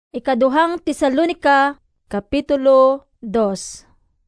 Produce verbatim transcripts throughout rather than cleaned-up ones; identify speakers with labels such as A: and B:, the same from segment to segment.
A: Ikaduhang Tesalonica, Kapitulo dos.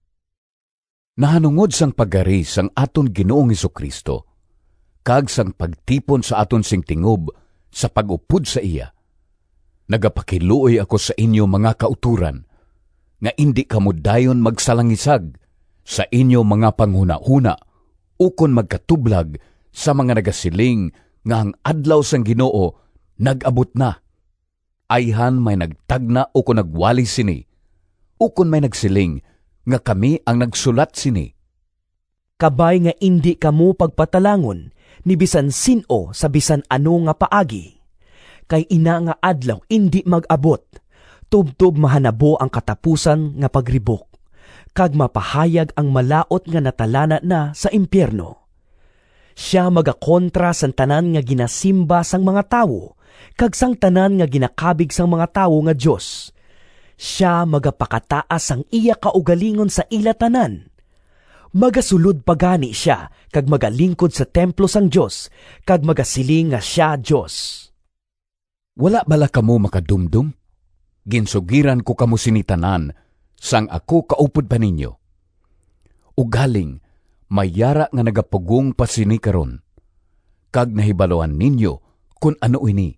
B: Nahanungod sang pagari sang aton Ginoong Hesukristo, kag sang pagtipon sa aton sing tingob sa pag-upod sa iya. Nagapakiluoy ako sa inyo mga kauturan, nga indi kamo dayon magsalangisag sa inyo mga panghuna-huna, ukon magkatublag sa mga nagasiling nga ang adlaw sang Ginoo nag-abot na. Ayhan may nagtagna o kung nagwali sini, o kung may nagsiling nga kami ang nagsulat sini.
C: Kabay nga indi kamo pagpatalangon ni bisan sino sa bisan ano nga paagi. Kay ina nga adlaw indi mag-abot, tubtob mahanabo ang katapusan nga pagribok, kag mapahayag ang malaot nga natalana na sa impyerno. Siya magakontra sang tanan nga ginasimba sang mga tawo, kag sang tanan nga ginakabig sang mga tawo nga Diyos. Siya magapakataas sang iya kaugalingon sa ila tanan. Magasulod pagani siya, kag magalingkod sa templo sang Diyos, kag magasiling nga siya Diyos.
B: Wala bala kamo makadumdum? Ginsugiran ko kamo sinitanan, sang ako kaupod pa ninyo. Ugaling, mayara nga nagapugong pasini karon, kag nahibaloan ninyo kung ano ini.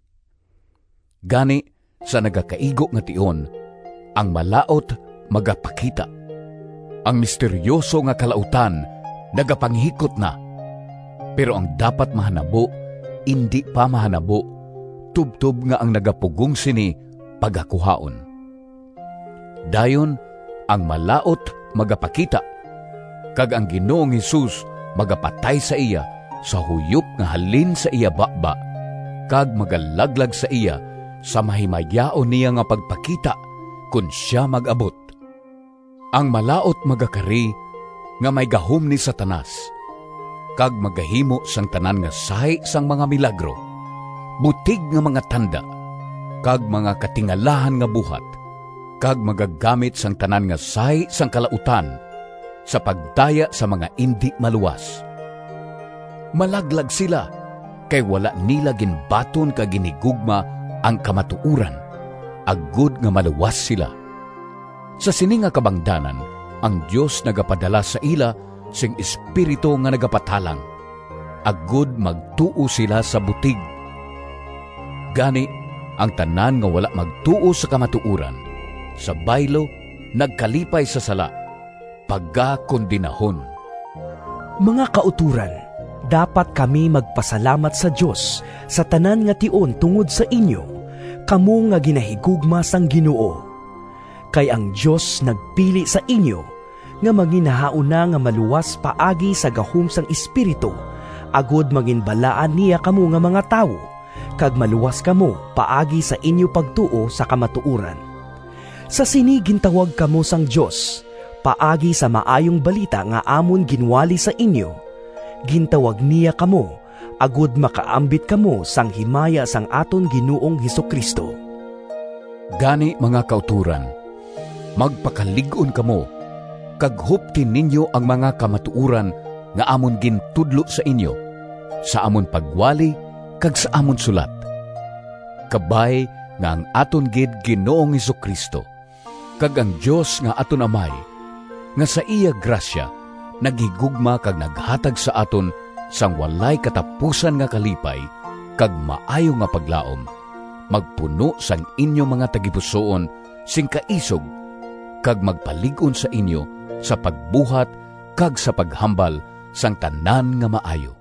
B: Gani, sa nagakaigo nga tion, ang malaot magapakita. Ang misteryoso nga kalautan, nagapanghikot na. Pero ang dapat mahanabo, indi pa mahanabo, tubtob nga ang nagapugong sini pagakuhaon. Dayon, ang malaot magapakita, kag ang Ginoong Hesus magapatay sa iya sa huyop nga halin sa iya bakba, kag magalaglag sa iya sa mahimayao niya nga pagpakita kung siya mag-abot. Ang malaot magakari nga may gahom ni Satanas, kag magahimo sang tanan nga sahi sang mga milagro, butig nga mga tanda, kag mga katingalahan nga buhat, kag magagamit sang tanan nga sahi sang kalautan sa pagdaya sa mga indi maluwas. Malaglag sila, kay wala nila ginbaton kag ginigugma ang kamatuuran, agud nga maluwas sila. Sa sini nga kabangdanan, ang Diyos nagapadala sa ila sing espiritu nga nagapatalang, agud magtuo sila sa butig. Gani, ang tanan nga wala magtuo sa kamatuuran, sa baylo, nagkalipay sa sala, pagkakondinahon.
C: Mga kauturan, dapat kami magpasalamat sa Diyos sa tanan nga tion tungod sa inyo, kamo nga ginahigugma sang Ginoo. Kay ang Diyos nagpili sa inyo nga manginahauna nga maluwas paagi sa gahom sang espiritu, agud manginbalaan niya kamo nga mga tawo, kag maluwas kamo paagi sa inyo pagtuo sa kamatuuran. Sa sini gintawag kamo sang Diyos, paagi sa maayong balita nga amon ginwali sa inyo. Gintawag niya kamo, agud makaambit kamo sang himaya sang aton Ginoong Hesukristo.
B: Gani mga kauturan, magpakalig-on kamo, kag huptin ninyo ang mga kamatuuran nga amon gintudlo sa inyo, sa amon pagwali kag sa amon sulat. Kabay nga ang aton gid Ginoong Hesukristo, kag ang Dios nga aton Amay, nga sa iya grasya naghigugma kag naghatag sa aton sang walay katapusan nga kalipay kag maayo nga paglaom, magpuno sang inyo mga tagipusoon sing kaisog, kag magpalig-on sa inyo sa pagbuhat kag sa paghambal sang tanan nga maayo.